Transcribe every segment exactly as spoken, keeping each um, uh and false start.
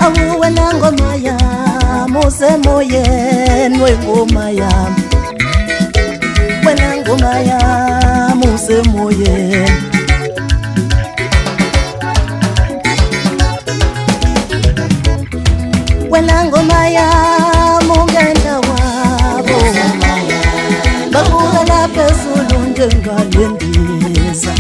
Awuwe na ngoma yami usemoyeni wengoma yami Wena ngoma yami usemoyeni Wena ngoma yami ungenda wabo Bakuka la phezulu njengalendiza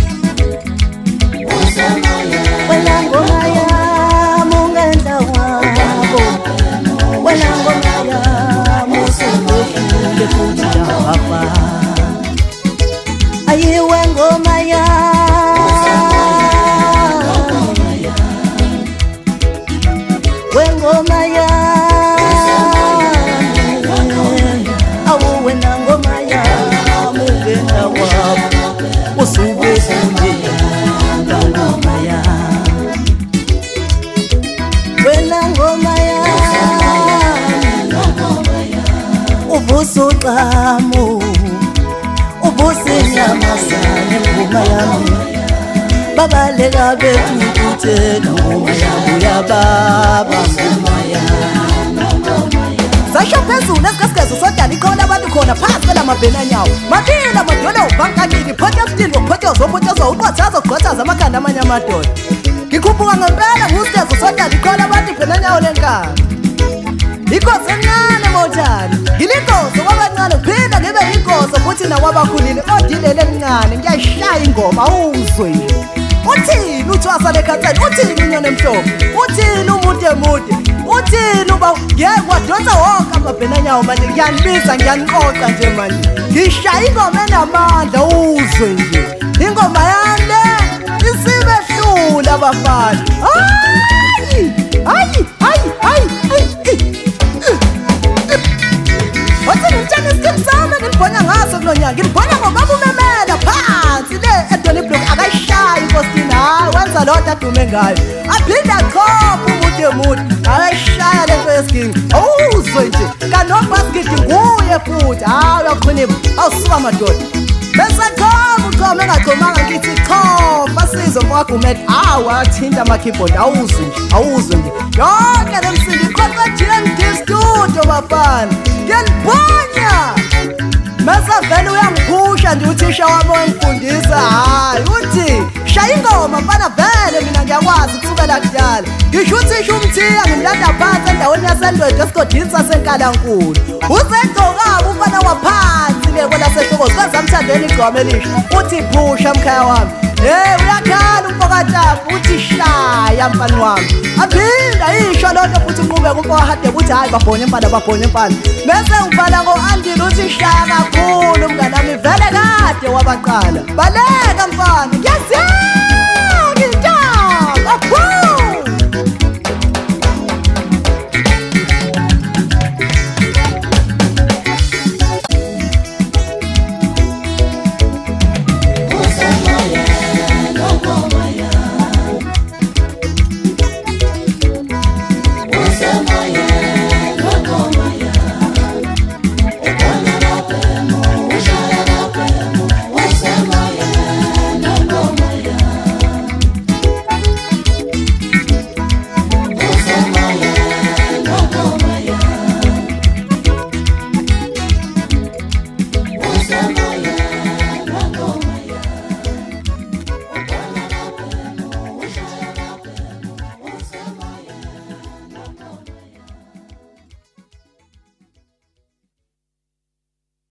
Wena ngoma yami ungenda wabo Wena ngoma yami usemoyeni futhi yahamba Ayiwe ngoma yami Wengoma yami Awuwe na ngoma yami ungenda wabo Usube kunye ngoma yami Wena ngoma yami Ubuso qamo Ubusinyamazane ngoma yami Babaleka bethu kuthena ngoma yami yababa ngoma yami Sasho phezulu esikhasikhazo sodala ikhona abantu khona phansi phela mabhena nyawo Mabila madolo bankakini photho still photho zophotho uqothaza uqothaza amakhanda amanye amadoda Ngikhuphuka ngempela ngusikezo sodala ikhona abantu phela nyawo lenkani Ikosi encane mothani Ngilikosi kwabancane phinda ngibe ikosi futhi nakwabakhulile odilele elincane ngiyashaya ingoma awuzwe nje Uthini uthwasa lekhatheni uthini unyone emhlophe uthini umuntu emude uthini uba ngeke kwadonsa wonke amabhena nyawo manje ngiyanibisa ngiyaniqoqa nje manje ngishaya ingoma enamandla uzwe nje ingoma yande isibe hlula abafana hayi hayi hayi hayi Wathi ngitshela isikhathi sami ngibhonya ngaso kulonyaka ngibhonya ngoba umemela phansi le edoni block akayishayi inkosini hayi wenza lodwa adume ngayo aphinda khopha umuntu emude akayishaya lento yesingi awuzwe nje kanobasket nguye futhi hayi uyakhonipha awusuka madoda bese khopha ukhoma engakhomanga ngithi khopha sizo mwagumet hayi athinta ama keyboard awuzwe nje awuzwe nje yonke lemsindi ikhopha G M D studio bafana Ngiyanibonya Masa vele uyangiphusha nje uthisha wami ongifundisa hayi uthi shaya ingoma mfana vele mina ngiyakwazi kusukela kudala ngisho uthisha umthiya ngimlanda phansi endaweni yasendoda esigodini senkalankulu uzegcokayo umfana waphansi ke kwela sehloko sikazamthandeni igqoma elisha uthi phusha mkhaya wami hey uyakhala umfokatafu uthi shaya mfana wami aphinda isho lonto futhi unqubeka umfowahade uthi hayi babhonye mfana babhonye mfana bese ubhala ngo-andile uthi shaya kakhulu mnganami vele kade wabaqala baleka mfana ngiyazela